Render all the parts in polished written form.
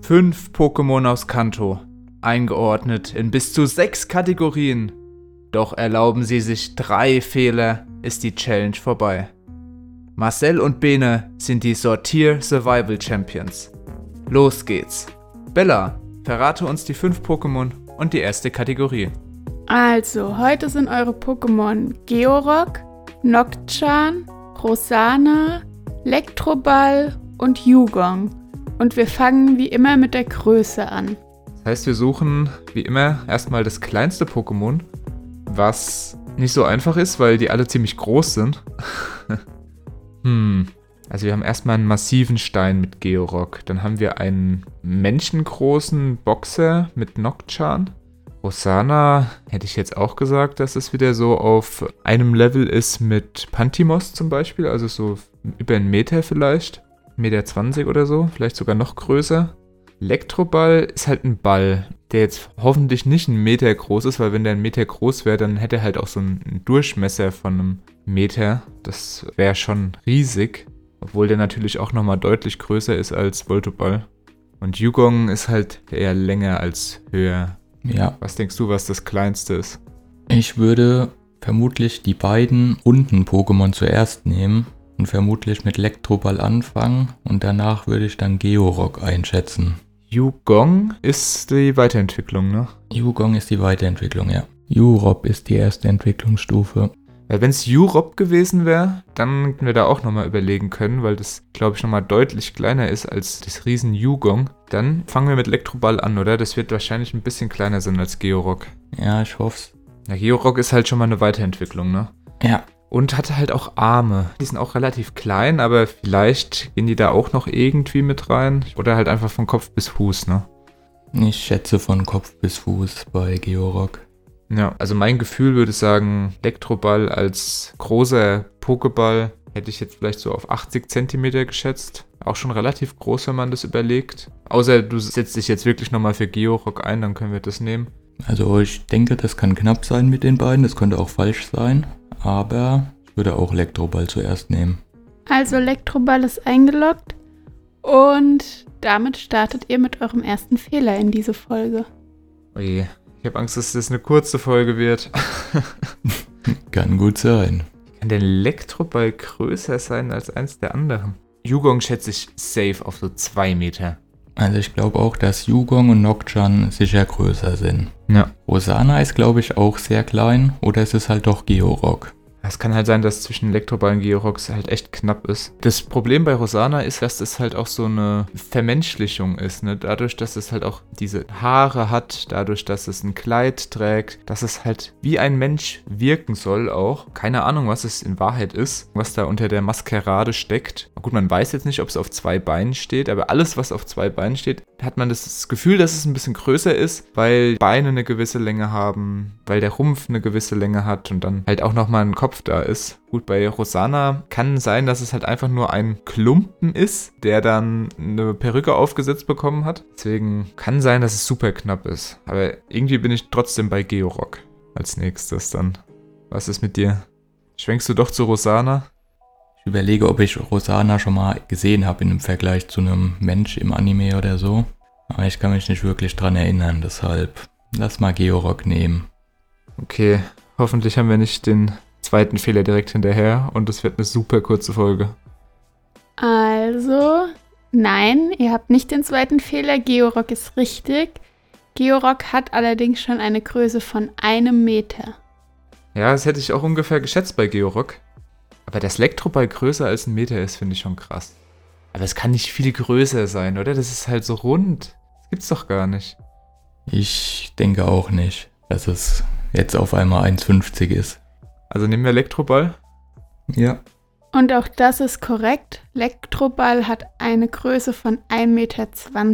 5 Pokémon aus Kanto, eingeordnet in bis zu 6 Kategorien. Doch erlauben sie sich 3 Fehler, ist die Challenge vorbei. Marcel und Bene sind die Sortier Survival Champions. Los geht's. Bella, verrate uns die 5 Pokémon und die erste Kategorie. Also, heute sind eure Pokémon Georock, Nocturne, Rosana, Elektroball und Yugong. Und wir fangen wie immer mit der Größe an. Das heißt, wir suchen wie immer erstmal das kleinste Pokémon, was nicht so einfach ist, weil die alle ziemlich groß sind. Also wir haben erstmal einen massiven Stein mit Georock. Dann haben wir einen menschengroßen Boxer mit Nocturne. Rosana hätte ich jetzt auch gesagt, dass es wieder so auf einem Level ist mit Pantimos zum Beispiel. Also so über 1 Meter vielleicht. 1,20 Meter oder so. Vielleicht sogar noch größer. Elektroball ist halt ein Ball, der jetzt hoffentlich nicht 1 Meter groß ist, weil wenn der 1 Meter groß wäre, dann hätte er halt auch so einen Durchmesser von 1 Meter. Das wäre schon riesig. Obwohl der natürlich auch nochmal deutlich größer ist als Voltoball. Und Yugong ist halt eher länger als höher. Ja. Was denkst du, was das kleinste ist? Ich würde vermutlich die beiden runden Pokémon zuerst nehmen und vermutlich mit Elektroball anfangen und danach würde ich dann Georock einschätzen. Yugong ist die Weiterentwicklung, ne? Yugong ist die Weiterentwicklung, ja. Yurob ist die erste Entwicklungsstufe. Weil wenn es Yurob gewesen wäre, dann hätten wir da auch nochmal überlegen können, weil das, glaube ich, nochmal deutlich kleiner ist als das riesen Yugong. Dann fangen wir mit Elektroball an, oder? Das wird wahrscheinlich ein bisschen kleiner sein als Georock. Ja, ich hoff's. Ja, Georock ist halt schon mal eine Weiterentwicklung, ne? Ja. Und hatte halt auch Arme. Die sind auch relativ klein, aber vielleicht gehen die da auch noch irgendwie mit rein. Oder halt einfach von Kopf bis Fuß, ne? Ich schätze von Kopf bis Fuß bei Georock. Ja, also mein Gefühl würde sagen, Elektroball als großer Pokéball hätte ich jetzt vielleicht so auf 80 Zentimeter geschätzt. Auch schon relativ groß, wenn man das überlegt. Außer du setzt dich jetzt wirklich nochmal für Georock ein, dann können wir das nehmen. Also ich denke, das kann knapp sein mit den beiden. Das könnte auch falsch sein. Aber ich würde auch Elektroball zuerst nehmen. Also Elektroball ist eingeloggt und damit startet ihr mit eurem ersten Fehler in diese Folge. Oje, ich habe Angst, dass das eine kurze Folge wird. Kann gut sein. Kann der Elektroball größer sein als eins der anderen? Yugong schätze ich safe auf so 2 Meter. Also ich glaube auch, dass Yugong und Nocturne sicher größer sind. Ja. Rosana ist, glaube ich, auch sehr klein. Oder es ist halt doch Georock. Es kann halt sein, dass zwischen Elektroball und Georock halt echt knapp ist. Das Problem bei Rosana ist, dass es halt auch so eine Vermenschlichung ist, ne? Dadurch, dass es halt auch diese Haare hat, dadurch, dass es ein Kleid trägt, dass es halt wie ein Mensch wirken soll auch. Keine Ahnung, was es in Wahrheit ist, was da unter der Maskerade steckt. Gut, man weiß jetzt nicht, ob es auf 2 Beinen steht, aber alles, was auf 2 Beinen steht, hat man das Gefühl, dass es ein bisschen größer ist, weil Beine eine gewisse Länge haben, weil der Rumpf eine gewisse Länge hat und dann halt auch nochmal ein Kopf da ist. Gut, bei Rosana kann sein, dass es halt einfach nur ein Klumpen ist, der dann eine Perücke aufgesetzt bekommen hat. Deswegen kann sein, dass es super knapp ist. Aber irgendwie bin ich trotzdem bei Georock als nächstes dann. Was ist mit dir? Schwenkst du doch zu Rosana? Ich überlege, ob ich Rosana schon mal gesehen habe in einem Vergleich zu einem Mensch im Anime oder so. Aber ich kann mich nicht wirklich dran erinnern, deshalb lass mal Georock nehmen. Okay, hoffentlich haben wir nicht den zweiten Fehler direkt hinterher und es wird eine super kurze Folge. Also, nein, ihr habt nicht den zweiten Fehler. Georock ist richtig. Georock hat allerdings schon eine Größe von 1 Meter. Ja, das hätte ich auch ungefähr geschätzt bei Georock. Aber dass Elektroball größer als 1 Meter ist, finde ich schon krass. Aber es kann nicht viel größer sein, oder? Das ist halt so rund. Das gibt's doch gar nicht. Ich denke auch nicht, dass es jetzt auf einmal 1,50 ist. Also nehmen wir Elektroball. Ja. Und auch das ist korrekt. Elektroball hat eine Größe von 1,20 Meter.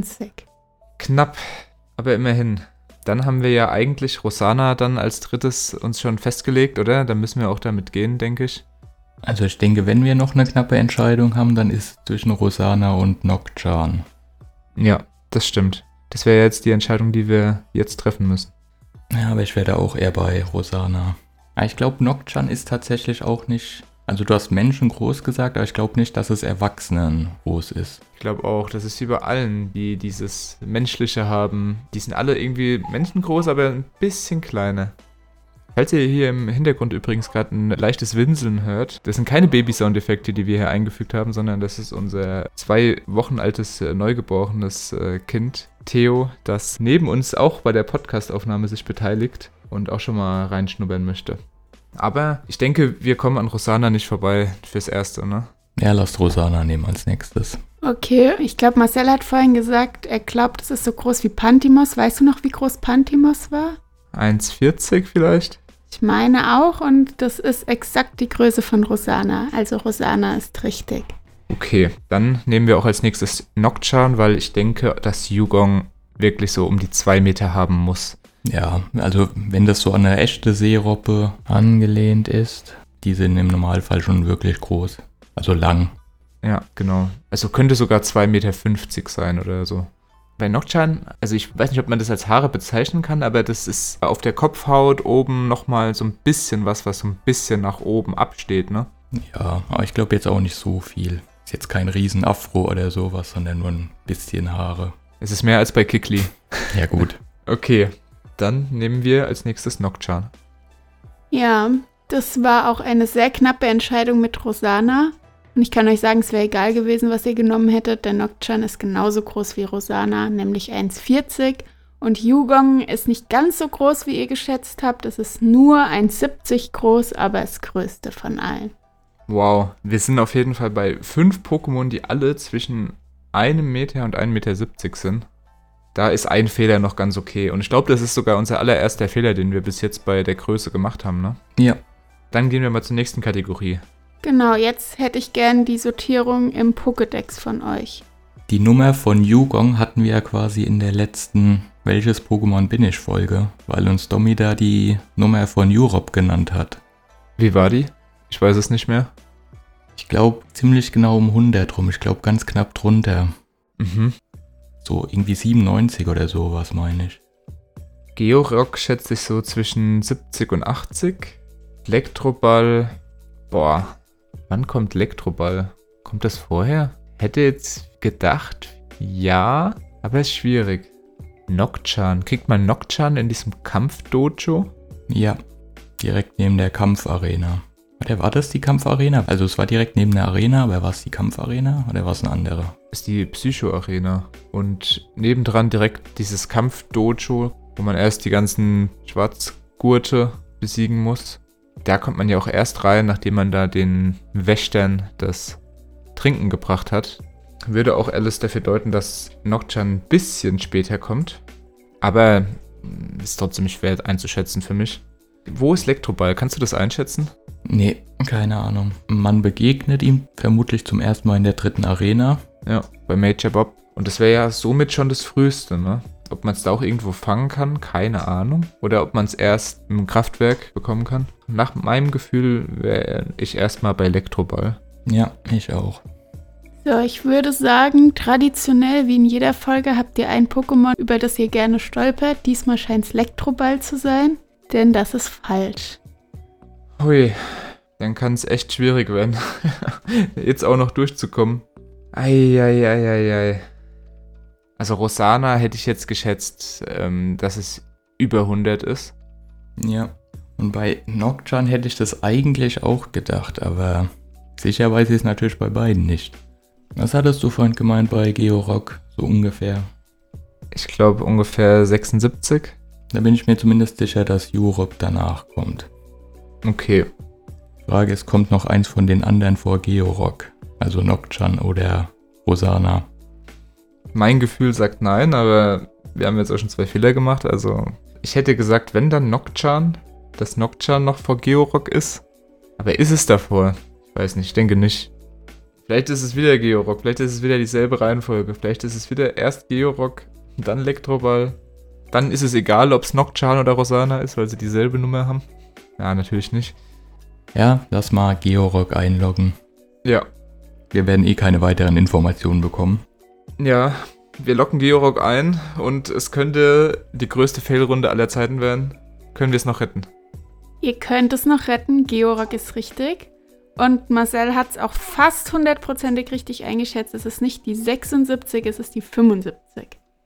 Knapp, aber immerhin. Dann haben wir ja eigentlich Rosana dann als drittes uns schon festgelegt, oder? Dann müssen wir auch damit gehen, denke ich. Also ich denke, wenn wir noch eine knappe Entscheidung haben, dann ist es zwischen Rosana und Nocturne. Ja, das stimmt. Das wäre jetzt die Entscheidung, die wir jetzt treffen müssen. Ja, aber ich werde auch eher bei Rosana. Aber ich glaube, Nocturne ist tatsächlich auch nicht Also du hast menschengroß gesagt, aber ich glaube nicht, dass es erwachsenengroß ist. Ich glaube auch, das ist wie bei allen, die dieses Menschliche haben. Die sind alle irgendwie menschengroß, aber ein bisschen kleiner. Falls ihr hier im Hintergrund übrigens gerade ein leichtes Winseln hört, das sind keine Baby-Soundeffekte, die wir hier eingefügt haben, sondern das ist unser 2 Wochen altes, neugeborenes Kind, Theo, das neben uns auch bei der Podcast-Aufnahme sich beteiligt und auch schon mal reinschnuppern möchte. Aber ich denke, wir kommen an Rosanna nicht vorbei fürs Erste, ne? Ja, lasst Rosanna nehmen als nächstes. Okay, ich glaube, Marcel hat vorhin gesagt, er glaubt, es ist so groß wie Pantimos. Weißt du noch, wie groß Pantimos war? 1,40 vielleicht? Ich meine auch, und das ist exakt die Größe von Rosanna. Also Rosanna ist richtig. Okay, dann nehmen wir auch als nächstes Nocturne, weil ich denke, dass Yugong wirklich so um die 2 Meter haben muss. Ja, also wenn das so an eine echte Seerobbe angelehnt ist, die sind im Normalfall schon wirklich groß. Also lang. Ja, genau. Also könnte sogar 2,50 Meter sein oder so. Bei Nocturne, also ich weiß nicht, ob man das als Haare bezeichnen kann, aber das ist auf der Kopfhaut oben nochmal so ein bisschen was so ein bisschen nach oben absteht, ne? Ja, aber ich glaube jetzt auch nicht so viel. Ist jetzt kein Riesen-Afro oder sowas, sondern nur ein bisschen Haare. Es ist mehr als bei Kikli. Ja gut. Okay, dann nehmen wir als nächstes Nocturne. Ja, das war auch eine sehr knappe Entscheidung mit Rosanna. Und ich kann euch sagen, es wäre egal gewesen, was ihr genommen hättet, denn Nocturne ist genauso groß wie Rosanna, nämlich 1,40. Und Yugong ist nicht ganz so groß, wie ihr geschätzt habt. Es ist nur 1,70 groß, aber das größte von allen. Wow, wir sind auf jeden Fall bei 5 Pokémon, die alle zwischen 1 Meter und 1,70 Meter sind. Da ist ein Fehler noch ganz okay. Und ich glaube, das ist sogar unser allererster Fehler, den wir bis jetzt bei der Größe gemacht haben, ne? Ja. Dann gehen wir mal zur nächsten Kategorie. Genau, jetzt hätte ich gern die Sortierung im Pokédex von euch. Die Nummer von Yugong hatten wir ja quasi in der letzten Welches Pokémon bin ich Folge, weil uns Domi da die Nummer von Europe genannt hat. Wie war die? Ich weiß es nicht mehr. Ich glaube ziemlich genau um 100 rum, ich glaube ganz knapp drunter. Mhm. So irgendwie 97 oder sowas, meine ich. Georock schätze ich so zwischen 70 und 80. Elektroball, boah, wann kommt Elektroball? Kommt das vorher? Hätte jetzt gedacht, ja, aber ist schwierig. Nocturne, kriegt man Nocturne in diesem Kampfdojo? Ja, direkt neben der Kampfarena. Oder war das die Kampfarena? Also es war direkt neben der Arena, aber war es die Kampfarena oder war es eine andere? Ist die Psycho-Arena. Und nebendran direkt dieses Kampfdojo, wo man erst die ganzen Schwarzgurte besiegen muss. Da kommt man ja auch erst rein, nachdem man da den Wächtern das Trinken gebracht hat. Würde auch alles dafür deuten, dass Nocturne ein bisschen später kommt. Aber ist trotzdem schwer einzuschätzen für mich. Wo ist Elektroball? Kannst du das einschätzen? Nee, keine Ahnung. Man begegnet ihm vermutlich zum ersten Mal in der 3. Arena. Ja, bei Major Bob. Und das wäre ja somit schon das Früheste, ne? Ob man es da auch irgendwo fangen kann, keine Ahnung. Oder ob man es erst im Kraftwerk bekommen kann. Nach meinem Gefühl wäre ich erstmal bei Elektroball. Ja, ich auch. So, ich würde sagen, traditionell wie in jeder Folge habt ihr ein Pokémon, über das ihr gerne stolpert. Diesmal scheint es Elektroball zu sein, denn das ist falsch. Hui, dann kann es echt schwierig werden, jetzt auch noch durchzukommen. Eieieiei. Also Rosanna hätte ich jetzt geschätzt, dass es über 100 ist. Ja, und bei Nocturne hätte ich das eigentlich auch gedacht, aber sicher weiß ich es natürlich bei beiden nicht. Was hattest du vorhin gemeint bei Georock, so ungefähr? Ich glaube ungefähr 76. Da bin ich mir zumindest sicher, dass Europe danach kommt. Okay. Frage ist, kommt noch eins von den anderen vor Georock? Also Nocturne oder Rosanna? Mein Gefühl sagt nein, aber wir haben jetzt auch schon 2 Fehler gemacht. Also ich hätte gesagt, wenn dann Nocturne, dass Nocturne noch vor Georock ist. Aber ist es davor? Ich weiß nicht, ich denke nicht. Vielleicht ist es wieder Georock, vielleicht ist es wieder dieselbe Reihenfolge. Vielleicht ist es wieder erst Georock, dann Elektroball. Dann ist es egal, ob es Nocturne oder Rosanna ist, weil sie dieselbe Nummer haben. Ja, natürlich nicht. Ja, lass mal Georock einloggen. Ja. Wir werden eh keine weiteren Informationen bekommen. Ja, wir locken Georock ein und es könnte die größte Failrunde aller Zeiten werden. Können wir es noch retten? Ihr könnt es noch retten, Georock ist richtig. Und Marcel hat es auch fast 100%ig richtig eingeschätzt. Es ist nicht die 76, es ist die 75.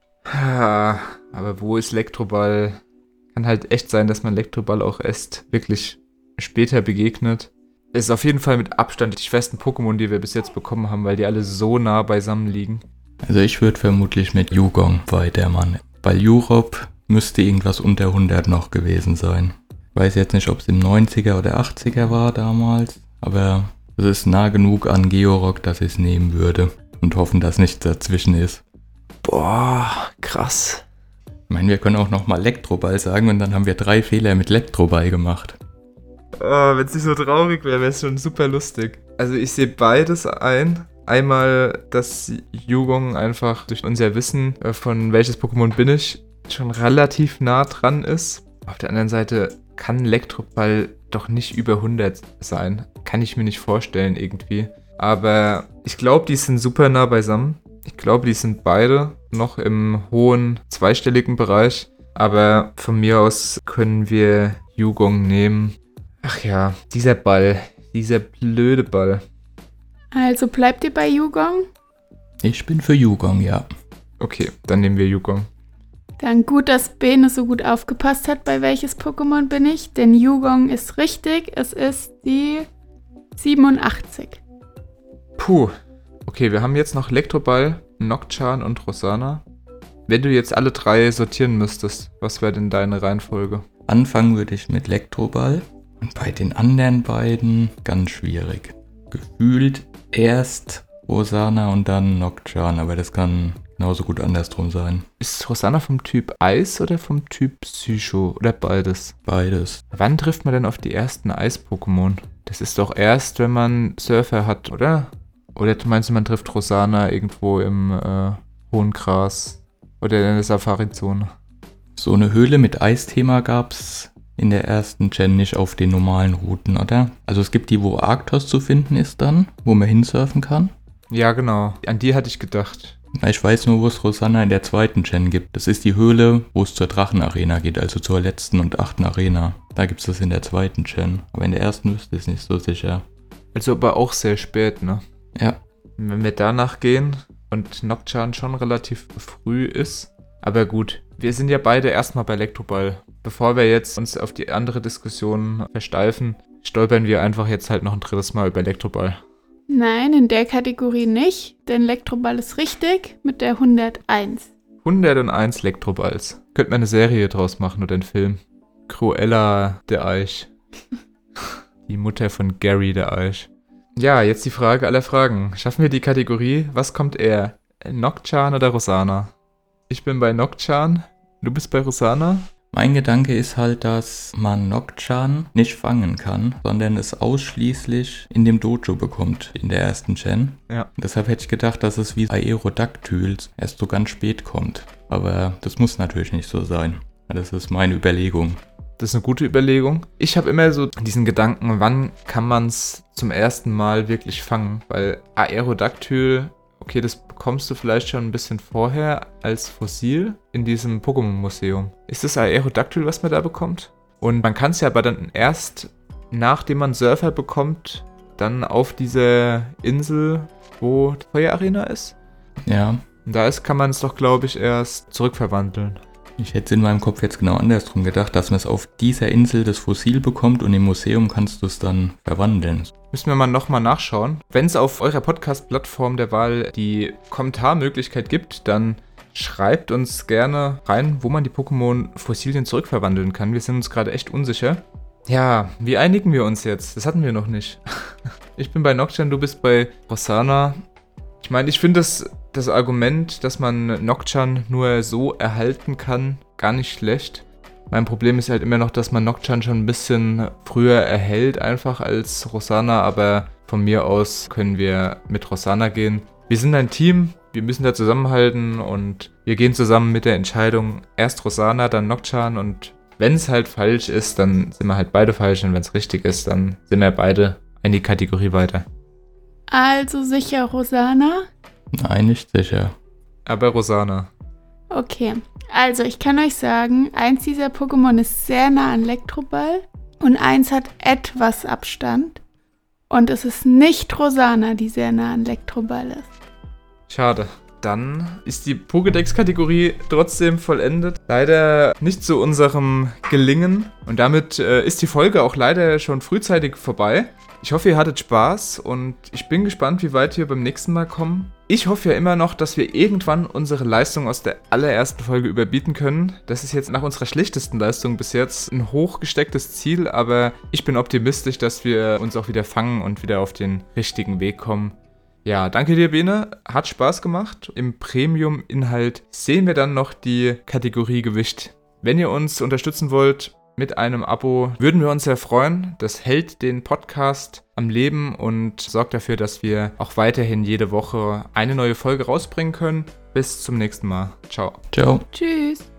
Aber wo ist Elektroball? Kann halt echt sein, dass man Elektroball auch erst wirklich später begegnet. Ist auf jeden Fall mit Abstand die schwersten Pokémon, die wir bis jetzt bekommen haben, weil die alle so nah beisammen liegen. Also ich würde vermutlich mit Yugong weitermachen. Bei Europe müsste irgendwas unter 100 noch gewesen sein. Ich weiß jetzt nicht, ob es im 90er oder 80er war damals, aber es ist nah genug an Georock, dass ich es nehmen würde und hoffen, dass nichts dazwischen ist. Boah, krass. Ich meine, wir können auch nochmal Elektroball sagen und dann haben wir 3 Fehler mit Elektroball gemacht. Wenn es nicht so traurig wäre, wäre es schon super lustig. Also ich sehe beides ein. Einmal, dass Yugong einfach durch unser Wissen von welches Pokémon bin ich schon relativ nah dran ist. Auf der anderen Seite kann Elektroball doch nicht über 100 sein. Kann ich mir nicht vorstellen irgendwie. Aber ich glaube, die sind super nah beisammen. Ich glaube, die sind beide noch im hohen zweistelligen Bereich. Aber von mir aus können wir Yugong nehmen. Ach ja, dieser Ball. Dieser blöde Ball. Also bleibt ihr bei Yugong? Ich bin für Yugong, ja. Okay, dann nehmen wir Yugong. Dann gut, dass Bene so gut aufgepasst hat, bei welches Pokémon bin ich. Denn Yugong ist richtig. Es ist die 87. Puh. Okay, wir haben jetzt noch Elektroball, Nocturne und Rosanna. Wenn du jetzt alle 3 sortieren müsstest, was wäre denn deine Reihenfolge? Anfangen würde ich mit Elektroball und bei den anderen beiden ganz schwierig. Gefühlt erst Rosanna und dann Nocturne, aber das kann genauso gut andersrum sein. Ist Rosanna vom Typ Eis oder vom Typ Psycho oder beides? Beides. Wann trifft man denn auf die ersten Eis-Pokémon? Das ist doch erst, wenn man Surfer hat, oder? Oder meinst du, man trifft Rosanna irgendwo im hohen Gras oder in der Safari-Zone? So eine Höhle mit Eisthema gab's in der ersten Gen nicht auf den normalen Routen, oder? Also es gibt die, wo Arktos zu finden ist dann, wo man hinsurfen kann. Ja, genau. An die hatte ich gedacht. Ich weiß nur, wo es Rosanna in der zweiten Gen gibt. Das ist die Höhle, wo es zur Drachenarena geht, also zur letzten und 8. Arena. Da gibt es das in der zweiten Gen. Aber in der ersten wüsste ich es nicht so sicher. Also aber auch sehr spät, ne? Ja. Wenn wir danach gehen und Nocturne schon relativ früh ist. Aber gut, wir sind ja beide erstmal bei Elektroball. Bevor wir jetzt uns auf die andere Diskussion versteifen, stolpern wir einfach jetzt halt noch ein drittes Mal über Elektroball. Nein, in der Kategorie nicht, denn Elektroball ist richtig mit der 101. 101 Elektroballs. Könnte man eine Serie draus machen oder einen Film. Cruella der Eich. Die Mutter von Gary der Eich. Ja, jetzt die Frage aller Fragen. Schaffen wir die Kategorie? Was kommt eher? Nocturne oder Rosanna? Ich bin bei Nocturne. Du bist bei Rosanna? Mein Gedanke ist halt, dass man Nocturne nicht fangen kann, sondern es ausschließlich in dem Dojo bekommt, in der ersten Gen. Ja. Deshalb hätte ich gedacht, dass es wie Aerodactyls erst so ganz spät kommt. Aber das muss natürlich nicht so sein. Das ist meine Überlegung. Das ist eine gute Überlegung. Ich habe immer so diesen Gedanken, wann kann man es zum ersten Mal wirklich fangen? Weil Aerodactyl, okay, das bekommst du vielleicht schon ein bisschen vorher als Fossil in diesem Pokémon-Museum. Ist das Aerodactyl, was man da bekommt? Und man kann es ja aber dann erst, nachdem man Surfer bekommt, dann auf dieser Insel, wo die Feuerarena ist. Ja. Und da ist, kann man es doch, glaube ich, erst zurückverwandeln. Ich hätte in meinem Kopf jetzt genau andersrum gedacht, dass man es auf dieser Insel das Fossil bekommt und im Museum kannst du es dann verwandeln. Müssen wir mal nochmal nachschauen. Wenn es auf eurer Podcast-Plattform der Wahl die Kommentarmöglichkeit gibt, dann schreibt uns gerne rein, wo man die Pokémon-Fossilien zurückverwandeln kann. Wir sind uns gerade echt unsicher. Ja, wie einigen wir uns jetzt? Das hatten wir noch nicht. Ich bin bei Nocturne, du bist bei Rosanna. Ich meine, ich finde das Argument, dass man Nocturne nur so erhalten kann, gar nicht schlecht. Mein Problem ist halt immer noch, dass man Nocturne schon ein bisschen früher erhält einfach als Rosanna, aber von mir aus können wir mit Rosanna gehen. Wir sind ein Team, wir müssen da zusammenhalten und wir gehen zusammen mit der Entscheidung erst Rosanna, dann Nocturne und wenn es halt falsch ist, dann sind wir halt beide falsch und wenn es richtig ist, dann sind wir beide in die Kategorie weiter. Also sicher Rosanna? Nein, nicht sicher. Aber Rosanna. Okay, also ich kann euch sagen, eins dieser Pokémon ist sehr nah an Elektroball und eins hat etwas Abstand. Und es ist nicht Rosanna, die sehr nah an Elektroball ist. Schade. Dann ist die Pokédex-Kategorie trotzdem vollendet. Leider nicht zu unserem Gelingen. Und damit ist die Folge auch leider schon frühzeitig vorbei. Ich hoffe, ihr hattet Spaß und ich bin gespannt, wie weit wir beim nächsten Mal kommen. Ich hoffe ja immer noch, dass wir irgendwann unsere Leistung aus der allerersten Folge überbieten können. Das ist jetzt nach unserer schlechtesten Leistung bis jetzt ein hochgestecktes Ziel, aber ich bin optimistisch, dass wir uns auch wieder fangen und wieder auf den richtigen Weg kommen. Ja, danke dir, Bene. Hat Spaß gemacht. Im Premium-Inhalt sehen wir dann noch die Kategorie Gewicht. Wenn ihr uns unterstützen wollt mit einem Abo, würden wir uns sehr freuen. Das hält den Podcast am Leben und sorgt dafür, dass wir auch weiterhin jede Woche eine neue Folge rausbringen können. Bis zum nächsten Mal. Ciao. Ciao. Tschüss.